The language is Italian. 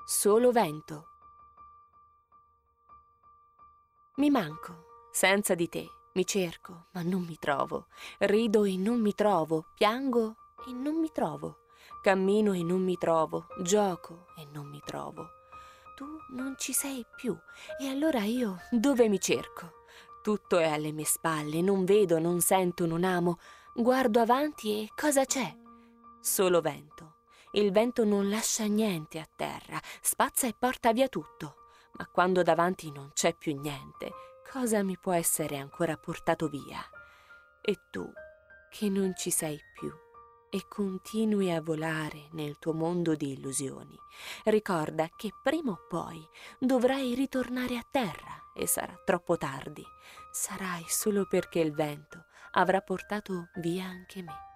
solo vento. Mi manco, senza di te, mi cerco, ma non mi trovo. Rido e non mi trovo, piango e non mi trovo. Cammino e non mi trovo, gioco e non mi trovo. Tu non ci sei più, e allora io dove mi cerco? Tutto è alle mie spalle, non vedo, non sento, non amo. Guardo avanti e cosa c'è? Solo vento. Il vento non lascia niente a terra, spazza e porta via tutto. Ma quando davanti non c'è più niente, cosa mi può essere ancora portato via? E tu, che non ci sei più e continui a volare nel tuo mondo di illusioni, ricorda che prima o poi dovrai ritornare a terra e sarà troppo tardi. Sarai solo perché il vento avrà portato via anche me.